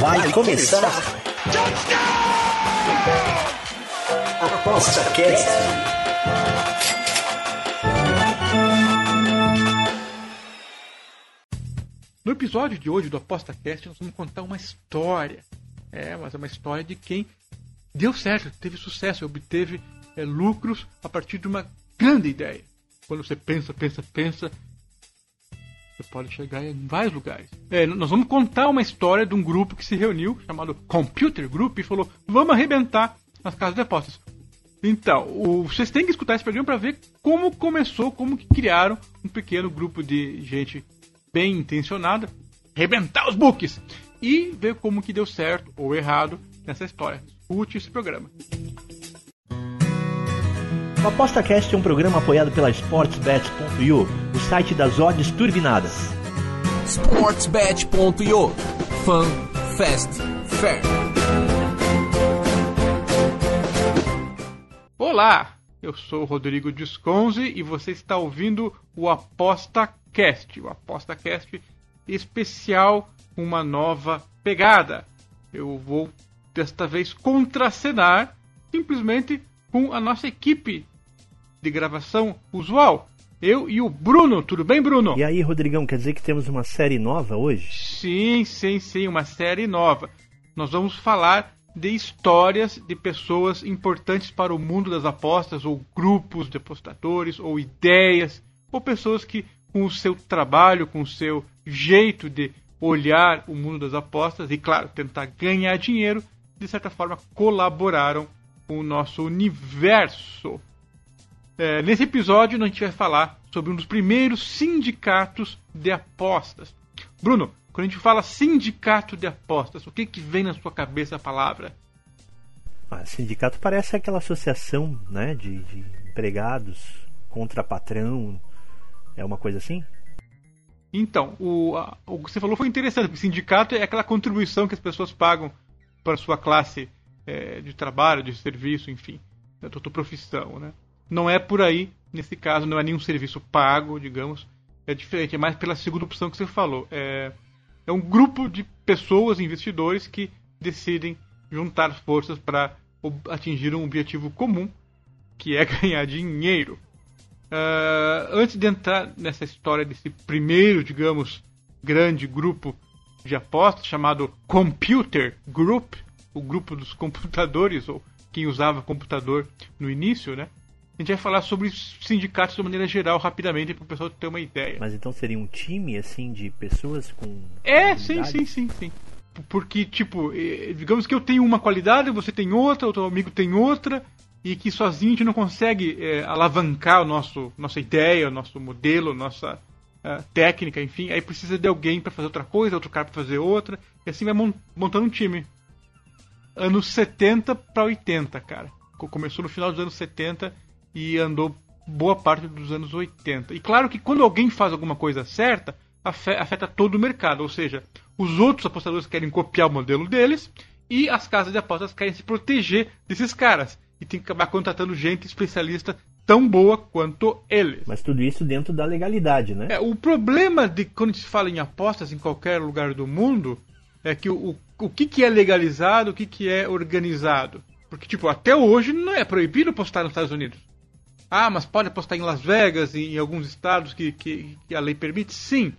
Vai começar. Aposta Cast. No episódio de hoje do Aposta Cast, nós vamos contar uma história. Mas é uma história de quem deu certo, teve sucesso, obteve lucros a partir de uma grande ideia. Quando você pensa, você pode chegar em vários lugares. Nós vamos contar uma história de um grupo que se reuniu, chamado Computer Group, e falou, vamos arrebentar nas casas de apostas. Então, vocês têm que escutar esse programa para ver como começou, como que criaram um pequeno grupo de gente bem intencionada, arrebentar os books, e ver como que deu certo ou errado nessa história. Escute esse programa. O Aposta Cast é um programa apoiado pela SportsBet.io, o site das odds turbinadas. SportsBet.io. Fun, Fast, Fair. Olá, eu sou o Rodrigo Disconzi e você está ouvindo o Aposta Cast. O Aposta Cast especial, uma nova pegada. Eu vou desta vez contracenar simplesmente com a nossa equipe de gravação usual. Eu e o Bruno. Tudo bem, Bruno? E aí, Rodrigão, quer dizer que temos uma série nova hoje? Sim, uma série nova. Nós vamos falar de histórias de pessoas importantes para o mundo das apostas, ou grupos de apostadores, ou ideias, ou pessoas que, com o seu trabalho, com o seu jeito de olhar o mundo das apostas e, claro, tentar ganhar dinheiro, de certa forma colaboraram com o nosso universo. Nesse episódio, a gente vai falar sobre um dos primeiros sindicatos de apostas. Bruno, quando a gente fala sindicato de apostas, o que vem na sua cabeça a palavra? Sindicato parece aquela associação, né, de empregados contra patrão. É uma coisa assim? Então, o que você falou foi interessante, porque sindicato é aquela contribuição que as pessoas pagam para a sua classe de trabalho, de serviço, enfim, da tua profissão, né? Não é por aí, nesse caso, não é nenhum serviço pago, digamos, é diferente, é mais pela segunda opção que você falou. É um grupo de pessoas, investidores, que decidem juntar forças para atingir um objetivo comum, que é ganhar dinheiro. Antes de entrar nessa história desse primeiro, digamos, grande grupo de apostas, chamado Computer Group, o grupo dos computadores, ou quem usava computador no início, né? A gente vai falar sobre sindicatos de maneira geral, rapidamente, para o pessoal ter uma ideia. Mas então seria um time, assim, de pessoas com... Sim. Porque, tipo, digamos que eu tenho uma qualidade, você tem outra, outro amigo tem outra, e que sozinho a gente não consegue alavancar nossa ideia, o nosso modelo, nossa técnica, enfim. Aí precisa de alguém para fazer outra coisa, outro cara para fazer outra, e assim vai montando um time. Anos 70 para 80, cara. Começou no final dos anos 70 e andou boa parte dos anos 80. E claro que quando alguém faz alguma coisa certa, afeta todo o mercado. Ou seja, os outros apostadores querem copiar o modelo deles e as casas de apostas querem se proteger desses caras. E tem que acabar contratando gente especialista tão boa quanto eles. Mas tudo isso dentro da legalidade, né? O problema de quando se fala em apostas em qualquer lugar do mundo é que o que é legalizado, o que é organizado. Porque, tipo, até hoje não é proibido apostar nos Estados Unidos. Mas pode apostar em Las Vegas, em alguns estados que a lei permite? Sim.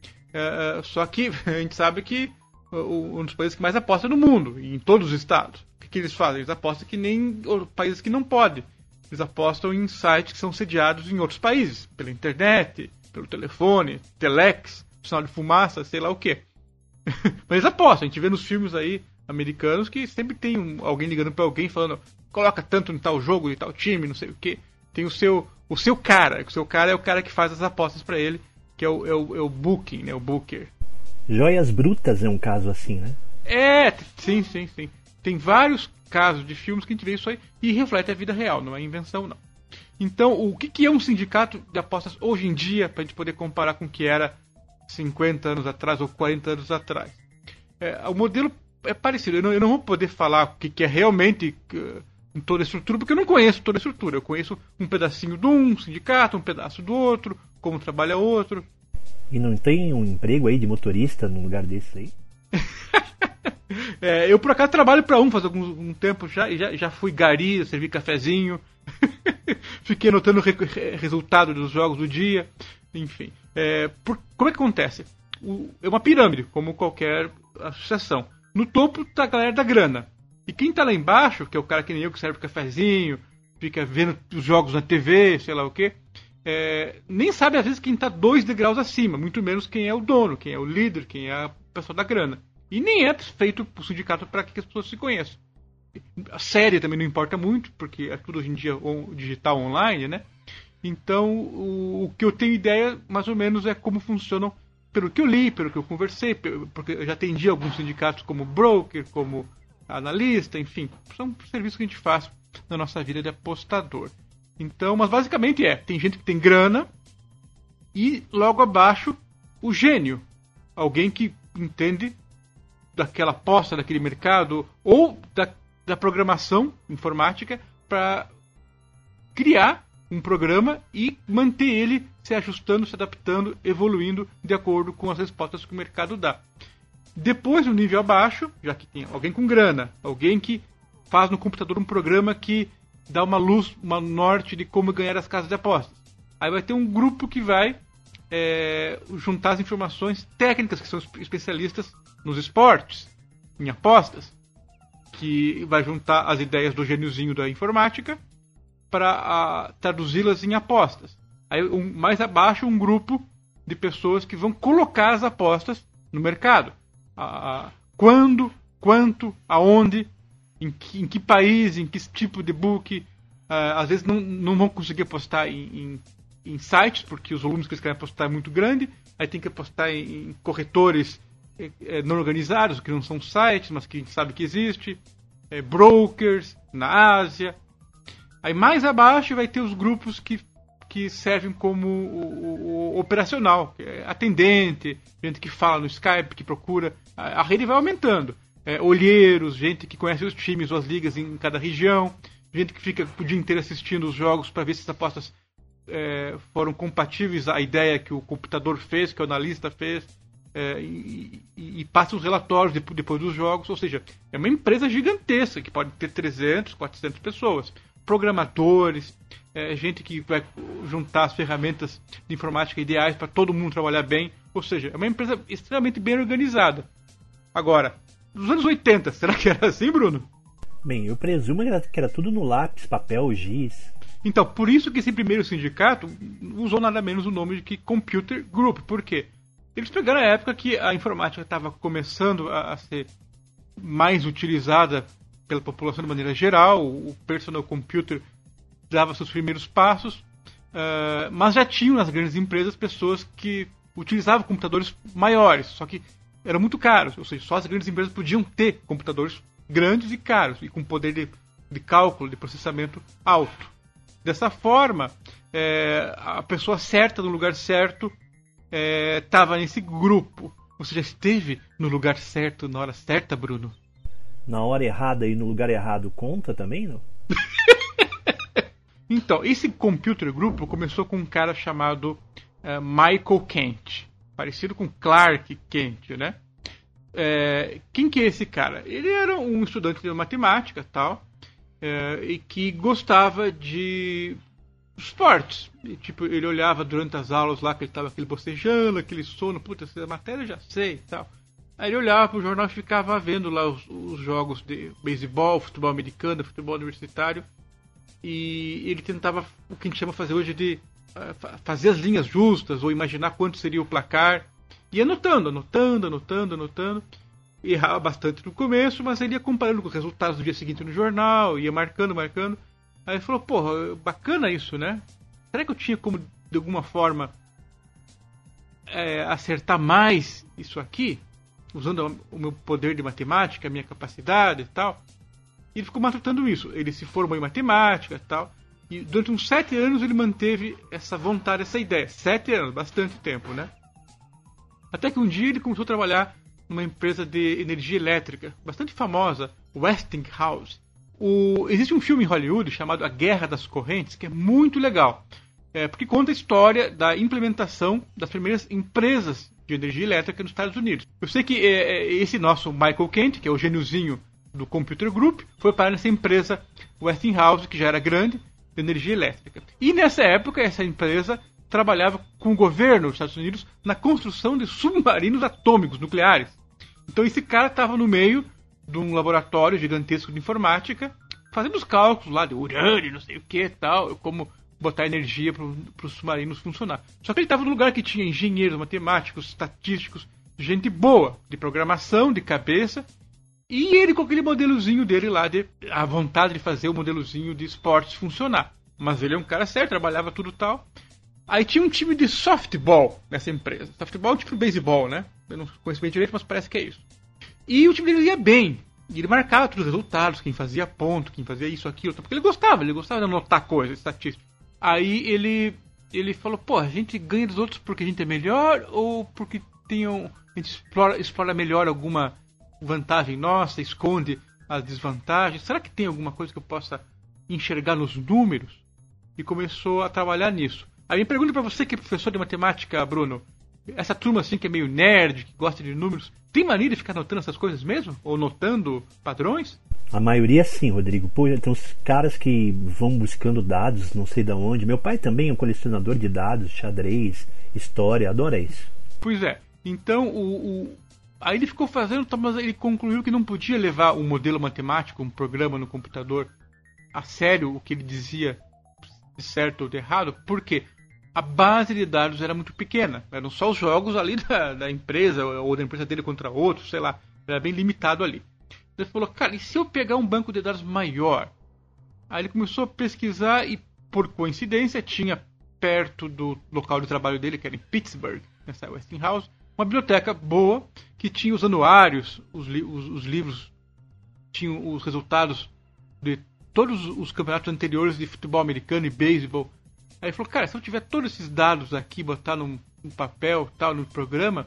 Só que a gente sabe que um dos países que mais aposta no mundo, em todos os estados. O que eles fazem? Eles apostam que nem países que não podem. Eles apostam em sites que são sediados em outros países. Pela internet, pelo telefone, telex, sinal de fumaça, sei lá o quê. Mas eles apostam. A gente vê nos filmes aí americanos que sempre tem alguém ligando pra alguém falando, coloca tanto em tal jogo, de tal time, não sei o quê. Tem o seu cara. O seu cara é o cara que faz as apostas pra ele, que é o booking, né? O booker. Joias Brutas é um caso assim, né? Sim. Tem vários casos de filmes que a gente vê isso aí e reflete a vida real, não é invenção, não. Então, o que é um sindicato de apostas hoje em dia, pra gente poder comparar com o que era 50 anos atrás ou 40 anos atrás? O modelo é parecido. Eu não vou poder falar o que é realmente em toda a estrutura, porque eu não conheço toda a estrutura. Eu conheço um pedacinho de um sindicato, um pedaço do outro, como trabalha outro. E não tem um emprego aí de motorista num lugar desse aí? Eu, por acaso, trabalho para faz algum tempo já fui gari, servi cafezinho, fiquei anotando o resultado dos jogos do dia, enfim. Como é que acontece? É uma pirâmide, como qualquer associação. No topo tá a galera da grana. E quem tá lá embaixo, que é o cara que nem eu, que serve cafezinho, fica vendo os jogos na TV, sei lá o quê, nem sabe às vezes quem tá 2 degraus acima, muito menos quem é o dono, quem é o líder, quem é a pessoa da grana. E nem é feito o sindicato para que as pessoas se conheçam. A série também não importa muito, porque é tudo hoje em dia digital online, né? Então, o que eu tenho ideia, mais ou menos, é como funcionam, pelo que eu li, pelo que eu conversei, porque eu já atendi alguns sindicatos como broker, como analista, enfim. São serviços que a gente faz na nossa vida de apostador. Então, mas basicamente tem gente que tem grana e logo abaixo o gênio. Alguém que entende daquela aposta, daquele mercado, ou da programação informática para criar um programa e manter ele se ajustando, se adaptando, evoluindo de acordo com as respostas que o mercado dá. Depois, no nível abaixo, já que tem alguém com grana, alguém que faz no computador um programa que dá uma luz, uma norte de como ganhar as casas de apostas. Aí vai ter um grupo que vai juntar as informações técnicas, que são especialistas nos esportes, em apostas, que vai juntar as ideias do gêniozinho da informática para traduzi-las em apostas. Aí, mais abaixo, um grupo de pessoas que vão colocar as apostas no mercado. Quando, quanto, aonde, em que país, em que tipo de book. Às vezes não vão conseguir apostar em sites, porque os volumes que eles querem apostar é muito grande. Aí tem que apostar em corretores não organizados, que não são sites, mas que a gente sabe que existe. Brokers na Ásia. Aí mais abaixo vai ter os grupos que servem como o operacional, atendente, gente que fala no Skype, que procura. A rede vai aumentando. Olheiros, gente que conhece os times ou as ligas em cada região, gente que fica o dia inteiro assistindo os jogos para ver se as apostas foram compatíveis à ideia que o computador fez, que o analista fez, e passa os relatórios depois dos jogos. Ou seja, é uma empresa gigantesca que pode ter 300, 400 pessoas. Programadores, gente que vai juntar as ferramentas de informática ideais para todo mundo trabalhar bem. Ou seja, é uma empresa extremamente bem organizada. Agora, nos anos 80, será que era assim, Bruno? Bem, eu presumo que era tudo no lápis, papel, giz. Então, por isso que esse primeiro sindicato usou nada menos o nome de que Computer Group. Por quê? Eles pegaram a época que a informática estava começando a ser mais utilizada pela população de maneira geral, o personal computer dava seus primeiros passos, mas já tinham nas grandes empresas pessoas que utilizavam computadores maiores, só que eram muito caros, ou seja, só as grandes empresas podiam ter computadores grandes e caros, e com poder de cálculo, de processamento alto. Dessa forma, a pessoa certa no lugar certo estava nesse grupo. Você já esteve no lugar certo na hora certa, Bruno? Na hora errada e no lugar errado conta também, não? Então, esse Computer Group começou com um cara chamado Michael Kent, parecido com Clark Kent, né? Quem que é esse cara? Ele era um estudante de matemática, tal, e que gostava de esportes. E, tipo, ele olhava durante as aulas lá que ele estava aquele bocejando, aquele sono, puta, essa matéria eu já sei, tal. Aí ele olhava pro jornal e ficava vendo lá os jogos de beisebol, futebol americano, futebol universitário. E ele tentava o que a gente chama fazer hoje de fazer as linhas justas, ou imaginar quanto seria o placar. E anotando. Errava bastante no começo, mas ele ia comparando com os resultados do dia seguinte no jornal, ia marcando. Aí ele falou, porra, bacana isso, né? Será que eu tinha como, de alguma forma, acertar mais isso aqui? Usando o meu poder de matemática, a minha capacidade e tal. E ele ficou matutando isso. Ele se formou em matemática e tal. E durante uns 7 anos ele manteve essa vontade, essa ideia. 7 anos, bastante tempo, né? Até que um dia ele começou a trabalhar numa empresa de energia elétrica, bastante famosa, Westinghouse. Existe um filme em Hollywood chamado A Guerra das Correntes, que é muito legal. Porque conta a história da implementação das primeiras empresas de energia elétrica nos Estados Unidos. Eu sei que esse nosso Michael Kent, que é o gêniozinho do Computer Group, foi parar nessa empresa Westinghouse, que já era grande, de energia elétrica. E nessa época, essa empresa trabalhava com o governo dos Estados Unidos na construção de submarinos atômicos nucleares. Então esse cara estava no meio de um laboratório gigantesco de informática, fazendo os cálculos lá de urânio, não sei o que tal, como botar energia para os submarinos funcionar. Só que ele estava num lugar que tinha engenheiros, matemáticos, estatísticos, gente boa, de programação, de cabeça, e ele com aquele modelozinho dele lá, a vontade de fazer o modelozinho de esportes funcionar. Mas ele é um cara sério, trabalhava tudo tal. Aí tinha um time de softball nessa empresa. Softball é tipo beisebol, né? Eu não conheço bem direito, mas parece que é isso. E o time dele ia bem. E ele marcava todos os resultados, quem fazia ponto, quem fazia isso, aquilo. Porque ele gostava de anotar coisas, estatísticas. Aí ele falou, pô, a gente ganha dos outros porque a gente é melhor ou porque a gente explora melhor alguma vantagem nossa, esconde as desvantagens? Será que tem alguma coisa que eu possa enxergar nos números? E começou a trabalhar nisso. Aí me pergunto pra você que é professor de matemática, Bruno, essa turma assim que é meio nerd, que gosta de números, tem mania de ficar notando essas coisas mesmo? Ou notando padrões? A maioria sim, Rodrigo. Pô, tem uns caras que vão buscando dados, não sei de onde. Meu pai também é um colecionador de dados, xadrez, história, adora isso. Pois é. Então, aí ele ficou fazendo, mas ele concluiu que não podia levar um modelo matemático, um programa no computador, a sério o que ele dizia de certo ou de errado, porque a base de dados era muito pequena. Eram só os jogos ali da empresa, ou da empresa dele contra outros, sei lá. Era bem limitado ali. Ele falou, cara, e se eu pegar um banco de dados maior? Aí ele começou a pesquisar e, por coincidência, tinha perto do local de trabalho dele, que era em Pittsburgh, nessa Westinghouse, uma biblioteca boa, que tinha os anuários, os livros, tinham os resultados de todos os campeonatos anteriores de futebol americano e beisebol. Aí ele falou, cara, se eu tiver todos esses dados aqui, botar num papel, tal, no programa,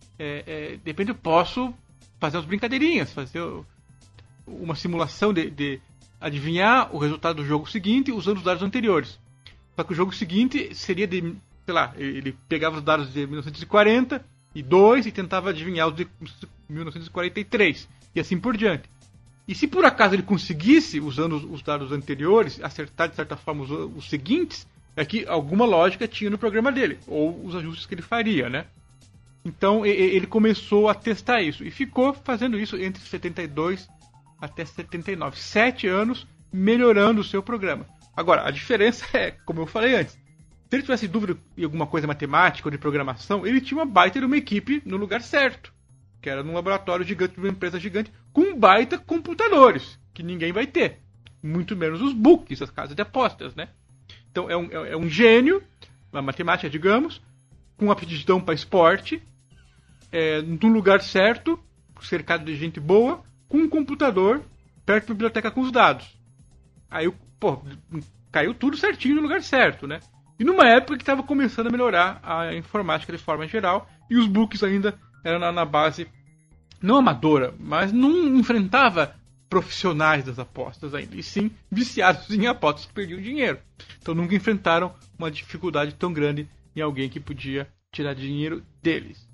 de repente eu posso fazer umas brincadeirinhas, fazer uma simulação de adivinhar o resultado do jogo seguinte usando os dados anteriores. Só que o jogo seguinte seria de, sei lá, ele pegava os dados de 1942 e tentava adivinhar os de 1943 e assim por diante. E se por acaso ele conseguisse, usando os dados anteriores, acertar de certa forma os seguintes, é que alguma lógica tinha no programa dele, ou os ajustes que ele faria, né? Então ele começou a testar isso e ficou fazendo isso entre 72 até 79. 7 anos melhorando o seu programa. Agora, a diferença é, como eu falei antes, se ele tivesse dúvida em alguma coisa matemática ou de programação, ele tinha uma baita de uma equipe no lugar certo, que era num laboratório gigante, numa empresa gigante, com baita computadores, que ninguém vai ter. Muito menos os books, as casas de apostas, né? Então é um gênio, uma matemática, digamos, com aptidão para esporte, num lugar certo, cercado de gente boa, com um computador perto da biblioteca com os dados. Aí, caiu tudo certinho no lugar certo, né? E numa época que estava começando a melhorar a informática de forma geral, e os books ainda eram na base, não amadora, mas não enfrentava profissionais das apostas ainda, e sim viciados em apostas que perdiam dinheiro. Então nunca enfrentaram uma dificuldade tão grande em alguém que podia tirar dinheiro deles.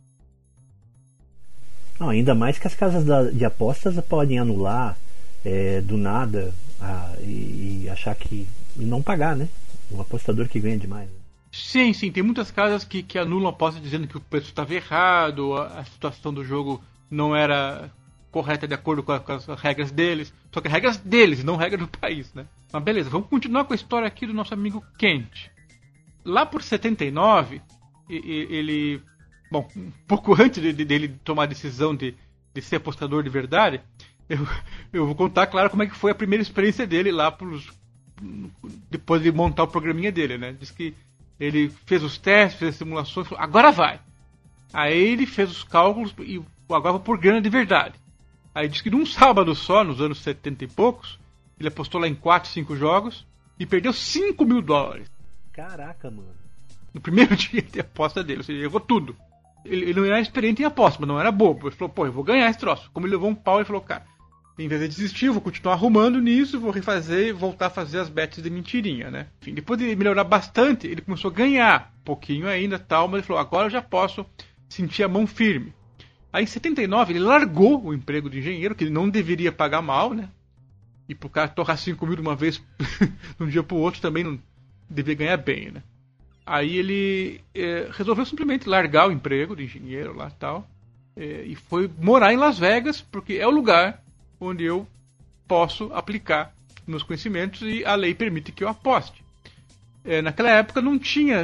Não, ainda mais que as casas de apostas podem anular do nada e achar que não pagar, né? Um apostador que ganha demais. Sim, tem muitas casas que anulam a aposta dizendo que o preço estava errado, a situação do jogo não era correta de acordo com as regras deles. Só que regras deles, não regras do país, né? Mas beleza, vamos continuar com a história aqui do nosso amigo Kent. Lá por 79, ele... Bom, um pouco antes dele tomar a decisão de ser apostador de verdade, eu vou contar, claro, como é que foi a primeira experiência dele lá depois de montar o programinha dele, né? Diz que ele fez os testes, fez as simulações, falou, agora vai. Aí ele fez os cálculos e agora vou por grana de verdade. Aí diz que num sábado só, nos anos 70 e poucos, ele apostou lá em 4, 5 jogos e perdeu $5.000. Caraca, mano. No primeiro dia de aposta dele, ou seja, ele levou tudo. Ele não era experiente em aposta, mas não era bobo. Ele falou, eu vou ganhar esse troço. Como ele levou um pau, ele falou, cara, em vez de desistir, eu vou continuar arrumando nisso, vou refazer e voltar a fazer as bets de mentirinha, né? Enfim, depois de melhorar bastante, ele começou a ganhar um pouquinho ainda, tal, mas ele falou, agora eu já posso sentia a mão firme. Aí em 79 ele largou o emprego de engenheiro, que ele não deveria pagar mal, né? E pro cara torrar 5 mil de uma vez de um dia pro outro também não devia ganhar bem, né? Aí ele resolveu simplesmente largar o emprego de engenheiro lá e tal, e foi morar em Las Vegas, porque é o lugar onde eu posso aplicar meus conhecimentos e a lei permite que eu aposte. Naquela época não tinha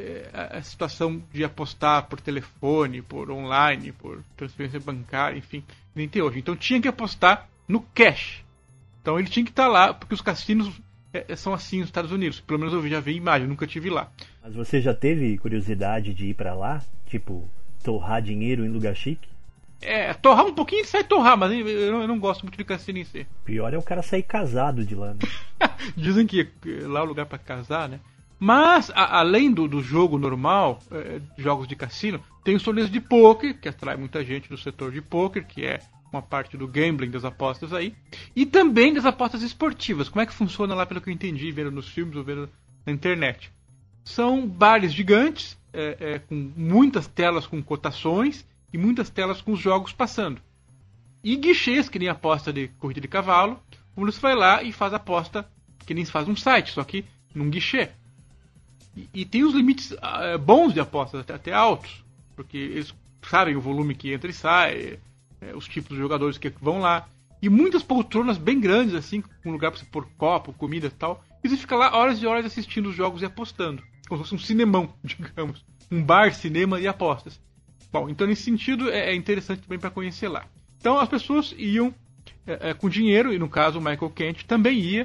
a situação de apostar por telefone, por online, por transferência bancária, enfim, nem tem hoje. Então tinha que apostar no cash. Então ele tinha que estar lá, porque os cassinos são assim nos Estados Unidos. Pelo menos eu já vi imagem, nunca tive lá. Mas você já teve curiosidade de ir pra lá? Tipo, torrar dinheiro em lugar chique? Torrar um pouquinho sai torrar, mas eu não gosto muito de cassino em si. Pior é o cara sair casado de lá, né? Dizem que lá é o lugar pra casar, né? Mas, além do jogo normal, jogos de cassino, tem os torneios de pôquer, que atrai muita gente do setor de pôquer, que é uma parte do gambling, das apostas aí, e também das apostas esportivas. Como é que funciona lá, pelo que eu entendi, vendo nos filmes ou vendo na internet? São bares gigantes, com muitas telas com cotações e muitas telas com os jogos passando. E guichês, que nem aposta de corrida de cavalo, onde você vai lá e faz aposta, que nem se faz um site, só que num guichê. E tem os limites bons de apostas, até altos, porque eles sabem o volume que entra e sai, os tipos de jogadores que vão lá. E muitas poltronas bem grandes, assim, com lugar para você pôr copo, comida e tal. E você fica lá horas e horas assistindo os jogos e apostando. Como se fosse um cinemão, digamos. Um bar, cinema e apostas. Bom, então nesse sentido é interessante também para conhecer lá. Então as pessoas iam com dinheiro, e no caso o Michael Kent também ia,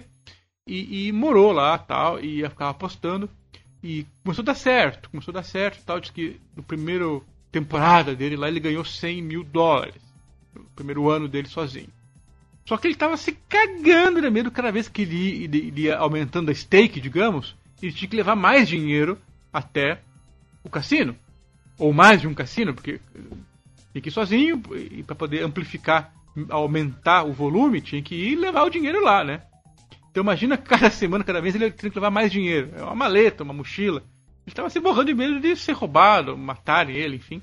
e morou lá tal, e ia ficar apostando. E começou a dar certo tal. Diz que no primeiro temporada dele lá ele ganhou $100 mil. No primeiro ano dele sozinho. Só que ele estava se cagando de medo cada vez que ele ia aumentando a stake, digamos, ele tinha que levar mais dinheiro até o cassino. Ou mais de um cassino, porque tinha que ir sozinho, e para poder amplificar, aumentar o volume, tinha que ir levar o dinheiro lá, né? Então imagina cada semana, cada vez ele tinha que levar mais dinheiro. É uma maleta, uma mochila. Ele estava se morrendo de medo de ser roubado, matarem ele, enfim.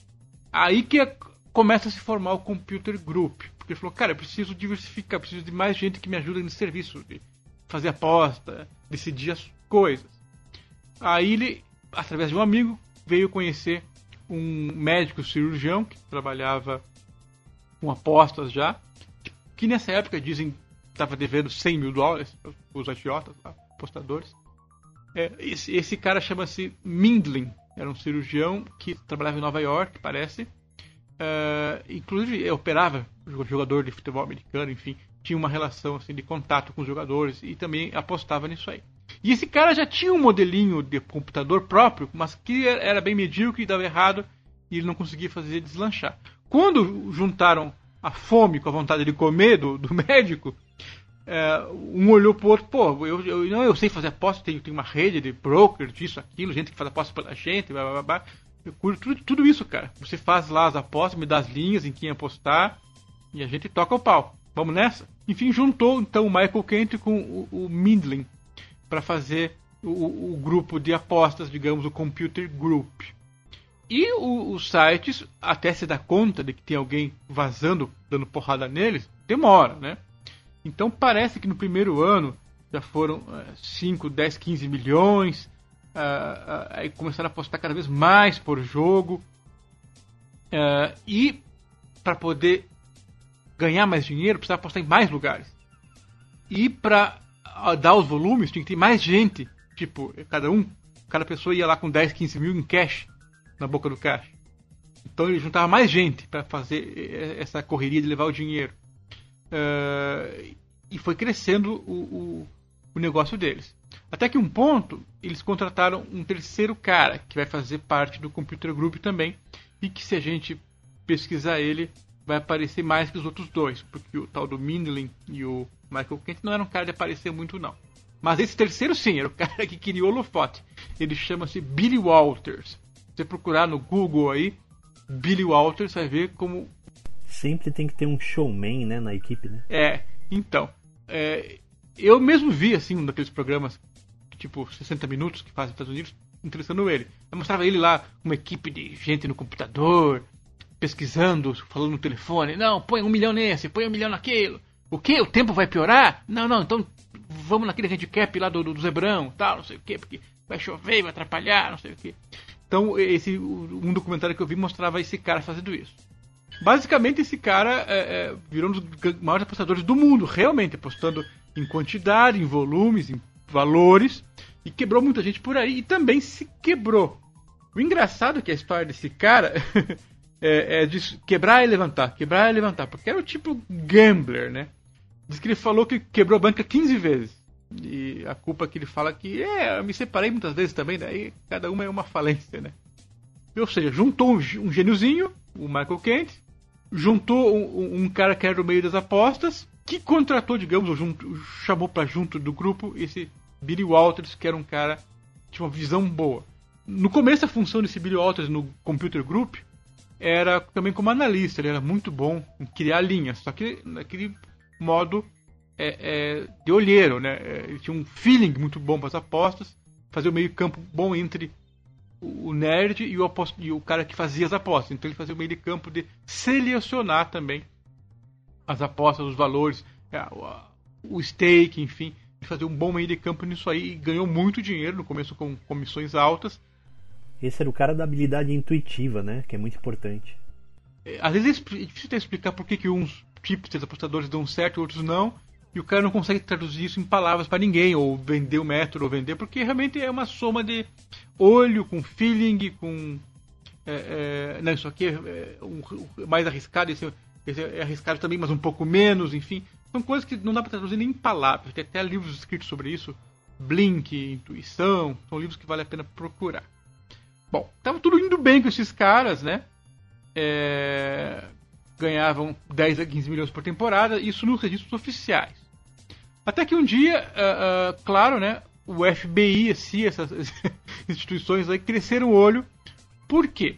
Aí que começa a se formar o Computer Group. Porque ele falou, cara, eu preciso diversificar, preciso de mais gente que me ajude nesse serviço, de fazer aposta, decidir as coisas. Aí ele, através de um amigo, veio conhecer um médico cirurgião que trabalhava com apostas já, que nessa época dizem estava devendo $100 mil os agiotas, apostadores. Esse cara chama-se Mindlin, era um cirurgião que trabalhava em Nova York, parece. Inclusive operava jogador de futebol americano, enfim, tinha uma relação assim, de contato com os jogadores e também apostava nisso aí. E esse cara já tinha um modelinho de computador próprio, mas que era bem medíocre e dava errado e ele não conseguia fazer deslanchar. Quando juntaram a fome com a vontade de comer do médico, um olhou pro outro, pô, eu sei fazer aposta, tem uma rede de broker, disso, aquilo, gente que faz aposta pela gente, blá, blá, blá. Eu curto tudo isso, cara. Você faz lá as apostas, me dá as linhas em quem apostar e a gente toca o pau. Vamos nessa? Enfim, juntou então o Michael Kent com o Mindlin para fazer o grupo de apostas, digamos, o Computer Group. E os sites, até se dar conta de que tem alguém vazando, dando porrada neles, demora, né? Então parece que no primeiro ano já foram 5, 10, 15 milhões. Aí começaram a apostar cada vez mais por jogo. E para poder ganhar mais dinheiro, precisava apostar em mais lugares. E para dar os volumes, tinha que ter mais gente. Tipo, cada pessoa ia lá com 10, 15 mil em cash, na boca do caixa. Então ele juntava mais gente para fazer essa correria de levar o dinheiro. E foi crescendo o negócio deles. Até que um ponto, eles contrataram um terceiro cara, que vai fazer parte do Computer Group também, e que se a gente pesquisar ele, vai aparecer mais que os outros dois, porque o tal do Mindlin e o Michael Kent não eram um cara de aparecer muito não. Mas esse terceiro sim, era o cara que queria o holofote. Ele chama-se Billy Walters. Se você procurar no Google aí, Billy Walters, vai ver como... Sempre tem que ter um showman, né, na equipe, né? Então... eu mesmo vi, assim, um daqueles programas, tipo 60 minutos, que fazem nos Estados Unidos, entrevistando ele. Eu mostrava ele lá, uma equipe de gente no computador, pesquisando, falando no telefone. Não, põe 1 milhão nesse, põe 1 milhão naquilo. O quê? O tempo vai piorar? Não, então vamos naquele handicap lá do Zebrão, tal, não sei o quê, porque vai chover, vai atrapalhar, não sei o quê. Então, um documentário que eu vi mostrava esse cara fazendo isso. Basicamente, esse cara virou um dos maiores apostadores do mundo, realmente, apostando em quantidade, em volumes, em valores, e quebrou muita gente por aí, e também se quebrou. O engraçado é que a história desse cara é de quebrar e levantar, porque era o tipo gambler, né? Diz que ele falou que quebrou a banca 15 vezes. E a culpa que ele fala que eu me separei muitas vezes também, daí cada uma é uma falência, né? Ou seja, juntou um gêniozinho, o Michael Kent, juntou um cara que era do meio das apostas, que contratou, digamos, ou chamou para junto do grupo esse Billy Walters, que era um cara que tinha uma visão boa. No começo, a função desse Billy Walters no Computer Group era também como analista, ele era muito bom em criar linhas, só que naquele modo de olheiro, né? Ele tinha um feeling muito bom para as apostas, fazia o meio campo bom entre o nerd e o cara que fazia as apostas. Então ele fazia o meio de campo de selecionar também as apostas, os valores, o stake, enfim. Ele fazia um bom meio de campo nisso aí e ganhou muito dinheiro no começo com comissões altas. Esse era o cara da habilidade intuitiva, né? Que é muito importante. Às vezes é difícil até explicar por que uns tipos de apostadores dão certo e outros não. E o cara não consegue traduzir isso em palavras para ninguém, ou vender o método, ou vender, porque realmente é uma soma de olho, com feeling, com... não, isso aqui é mais arriscado, esse é arriscado também, mas um pouco menos, enfim. São coisas que não dá para traduzir nem em palavras. Tem até livros escritos sobre isso, Blink, Intuição, são livros que vale a pena procurar. Bom, estava tudo indo bem com esses caras, né? Ganhavam 10 a 15 milhões por temporada, isso nos registros oficiais. Até que um dia, claro, né, o FBI, assim, essas instituições aí cresceram o olho. Por quê?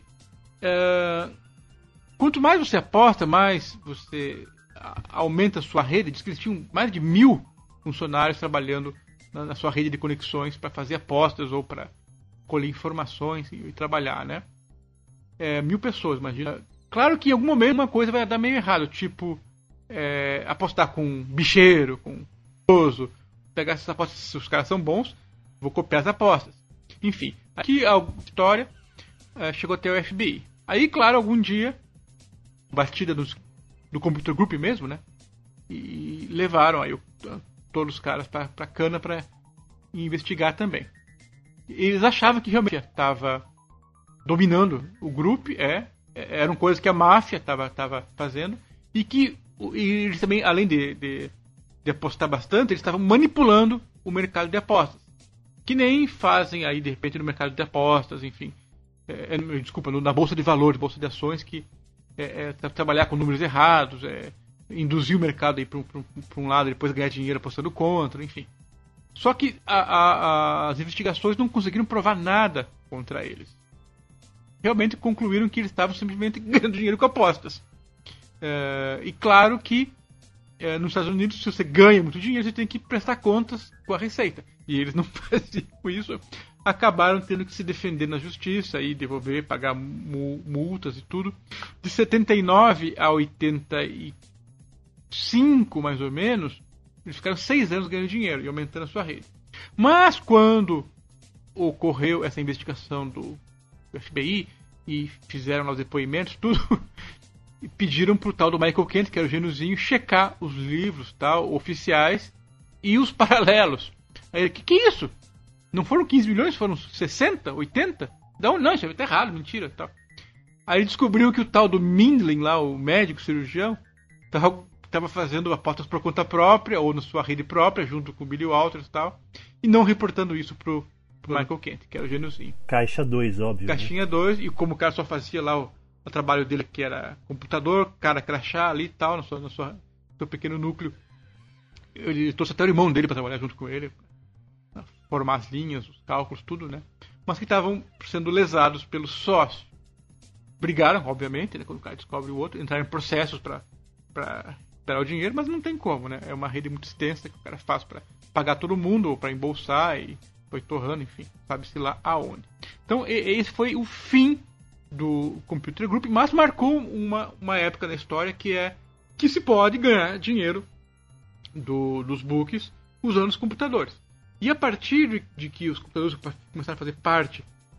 Quanto mais você aposta, mais você aumenta a sua rede. Diz que eles tinham mais de 1.000 funcionários trabalhando na sua rede de conexões para fazer apostas ou para colher informações e trabalhar, né? 1.000 pessoas, imagina. Claro que em algum momento uma coisa vai dar meio errado, tipo apostar com bicheiro, com pegar essas apostas, se os caras são bons, vou copiar as apostas. Enfim, aqui a história chegou até o FBI. Aí, claro, algum dia, batida do Computer Group mesmo, né? E levaram aí todos os caras pra cana pra investigar também. Eles achavam que realmente estava dominando o grupo, eram coisas que a máfia estava fazendo, e eles também, além de apostar bastante, eles estavam manipulando o mercado de apostas. Que nem fazem aí, de repente, no mercado de apostas, enfim. Desculpa, na Bolsa de Valores, Bolsa de Ações, que trabalhar com números errados, induzir o mercado aí para um lado e depois ganhar dinheiro apostando contra, enfim. Só que as investigações não conseguiram provar nada contra eles. Realmente concluíram que eles estavam simplesmente ganhando dinheiro com apostas. E claro que nos Estados Unidos, se você ganha muito dinheiro, você tem que prestar contas com a receita. E eles não faziam isso. Acabaram tendo que se defender na justiça e devolver, pagar multas e tudo. De 79 a 85, mais ou menos, eles ficaram 6 anos ganhando dinheiro e aumentando a sua rede. Mas quando ocorreu essa investigação do FBI e fizeram lá os depoimentos, tudo... E pediram pro tal do Michael Kent, que era o gêniozinho, checar os livros tal, oficiais e os paralelos. Aí ele, que é isso? Não foram 15 milhões, foram 60, 80? Não, isso tá errado, mentira. Tal. Aí ele descobriu que o tal do Mindlin lá, o médico cirurgião, estava fazendo apostas por conta própria ou na sua rede própria, junto com o Billy Walters e tal, e não reportando isso pro Michael Kent, que era o gêniozinho. Caixa 2, óbvio. Caixinha 2, e como o cara só fazia lá o trabalho dele, que era computador, cara crachá ali e tal, no seu pequeno núcleo. Ele trouxe até o irmão dele para trabalhar junto com ele, formar as linhas, os cálculos, tudo, né? Mas que estavam sendo lesados pelos sócios. Brigaram, obviamente, né? Quando o cara descobre o outro, entraram em processos para dar o dinheiro, mas não tem como, né? É uma rede muito extensa que o cara faz para pagar todo mundo ou para embolsar e foi torrando, enfim, sabe-se lá aonde. Então esse foi o fim do Computer Group, mas marcou uma época na história que se pode ganhar dinheiro dos books usando os computadores. E a partir de que os computadores começaram a fazer parte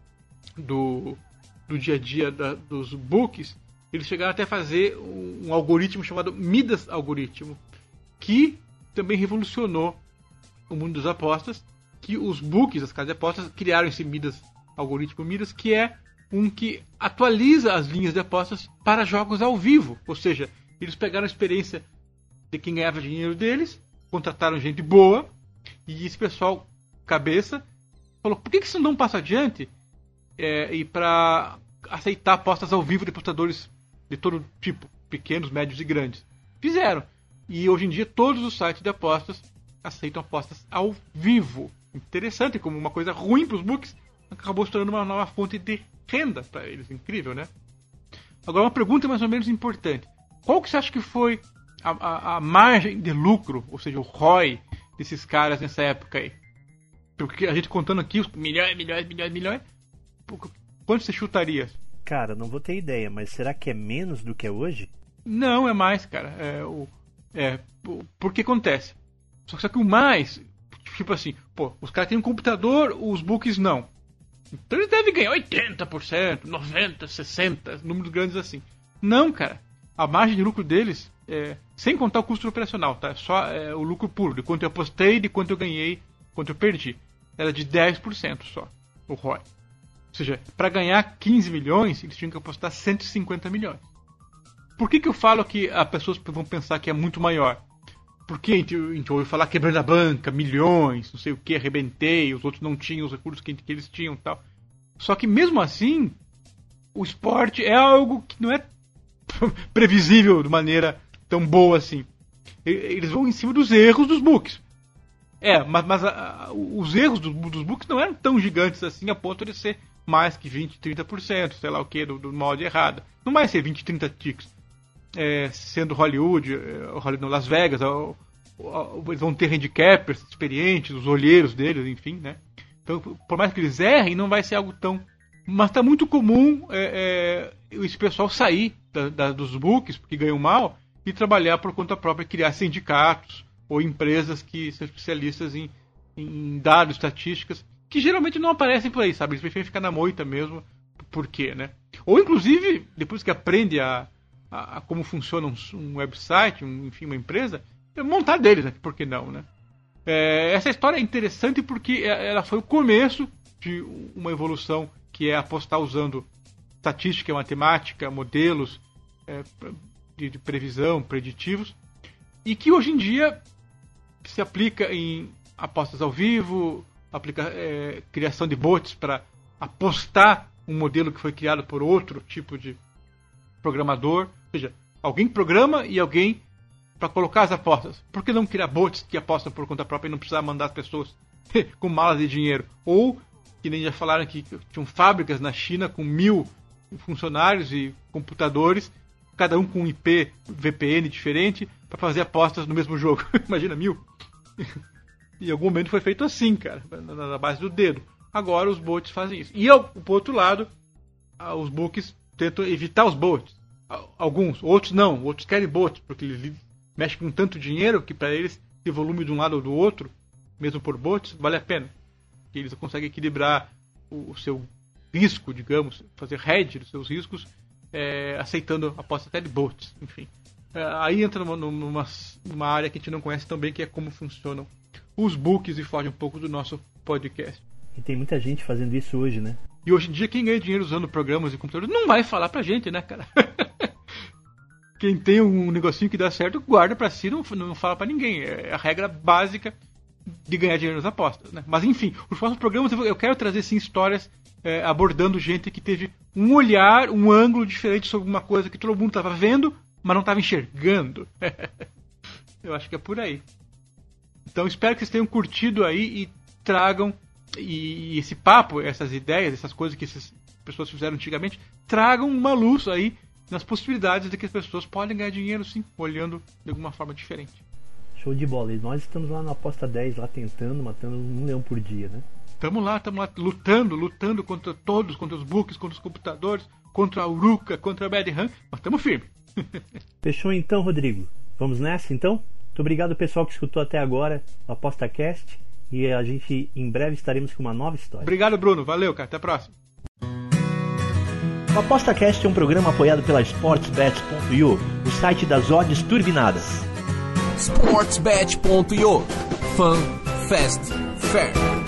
do dia a dia dos books, eles chegaram até a fazer um algoritmo chamado Midas algoritmo, que também revolucionou o mundo das apostas, que os books, as casas de apostas, criaram esse Midas algoritmo Midas, que é um que atualiza as linhas de apostas para jogos ao vivo. Ou seja, eles pegaram a experiência de quem ganhava dinheiro deles, contrataram gente boa, e esse pessoal, cabeça, falou, por que isso não dá um passo adiante e para aceitar apostas ao vivo de apostadores de todo tipo, pequenos, médios e grandes? Fizeram. E hoje em dia todos os sites de apostas aceitam apostas ao vivo. Interessante, como uma coisa ruim para os books, acabou se tornando uma nova fonte de renda para eles. Incrível, né? Agora, uma pergunta mais ou menos importante. Qual que você acha que foi a margem de lucro, ou seja, o ROI desses caras nessa época aí? Porque a gente contando aqui os milhões, quanto você chutaria? Cara, não vou ter ideia, mas será que é menos do que é hoje? Não, é mais, cara. Porque acontece. Só que o mais, tipo assim, pô, os caras têm um computador, os books não. Então eles devem ganhar 80%, 90%, 60%, números grandes assim. Não, cara. A margem de lucro deles, sem contar o custo operacional, tá? Só o lucro puro, de quanto eu apostei, de quanto eu ganhei, quanto eu perdi. Era de 10% só, o ROI. Ou seja, para ganhar 15 milhões, eles tinham que apostar 150 milhões. Por que eu falo que as pessoas vão pensar que é muito maior? Porque a gente ouviu falar quebrando a banca, milhões, não sei o que, arrebentei, os outros não tinham os recursos que eles tinham e tal. Só que mesmo assim, o esporte é algo que não é previsível de maneira tão boa assim. Eles vão em cima dos erros dos books. Mas os erros dos books não eram tão gigantes assim a ponto de ser mais que 20%, 30%, sei lá o que, do modo errado. Não vai ser 20, 30 ticks. Sendo Hollywood, Las Vegas, eles vão ter handicappers experientes, os olheiros deles, enfim, né? Então, por mais que eles errem, não vai ser algo tão... Mas está muito comum esse pessoal sair dos books, porque ganham mal, e trabalhar por conta própria, criar sindicatos ou empresas que são especialistas em dados, estatísticas, que geralmente não aparecem por aí, sabe? Eles preferem ficar na moita mesmo, por quê, né? Ou, inclusive, depois que aprende a como funciona um website, enfim, uma empresa, montar deles, né? Por que não, né? Essa história é interessante porque ela foi o começo de uma evolução que é apostar usando estatística, matemática, modelos de previsão, preditivos, e que hoje em dia se aplica em apostas ao vivo, criação de bots para apostar um modelo que foi criado por outro tipo de programador, ou seja, alguém programa e alguém para colocar as apostas. Por que não criar bots que apostam por conta própria e não precisar mandar as pessoas com malas de dinheiro? Ou, que nem já falaram que tinham fábricas na China com 1000 funcionários e computadores, cada um com um IP VPN diferente, para fazer apostas no mesmo jogo. Imagina, 1000. Em algum momento foi feito assim, cara, na base do dedo. Agora os bots fazem isso. E, por outro lado, os books tentam evitar os bots. Alguns, outros não. Outros querem bots, porque eles mexem com tanto dinheiro que para eles ter volume de um lado ou do outro, mesmo por bots, vale a pena. Que eles conseguem equilibrar o seu risco, digamos, fazer hedge dos seus riscos, aceitando apostas até de bots, enfim. Aí entra numa área que a gente não conhece tão bem, que é como funcionam os books, e foge um pouco do nosso podcast. E tem muita gente fazendo isso hoje, né? E hoje em dia quem ganha dinheiro usando programas e computadores não vai falar pra gente, né, cara? Quem tem um negocinho que dá certo, guarda pra si, não fala pra ninguém. É a regra básica de ganhar dinheiro nas apostas, né? Mas enfim, os próximos programas eu quero trazer sim histórias abordando gente que teve um olhar, um ângulo diferente sobre uma coisa que todo mundo estava vendo, mas não estava enxergando. Eu acho que é por aí. Então espero que vocês tenham curtido aí e tragam e esse papo, essas ideias, essas coisas que essas pessoas fizeram antigamente, tragam uma luz aí nas possibilidades de que as pessoas podem ganhar dinheiro sim, olhando de alguma forma diferente. Show de bola. E nós estamos lá na aposta 10, lá tentando, matando um leão por dia, né? Estamos lá lutando contra todos, contra os books, contra os computadores, contra a Uruca, contra a Bad Ram, mas estamos firmes. Fechou então, Rodrigo? Vamos nessa então? Muito obrigado, pessoal, que escutou até agora o ApostaCast, e a gente em breve estaremos com uma nova história. Obrigado, Bruno. Valeu, cara. Até a próxima. O ApostaCast é um programa apoiado pela SportsBet.io, o site das odds turbinadas. SportsBet.io. Fun, Fast, Fair.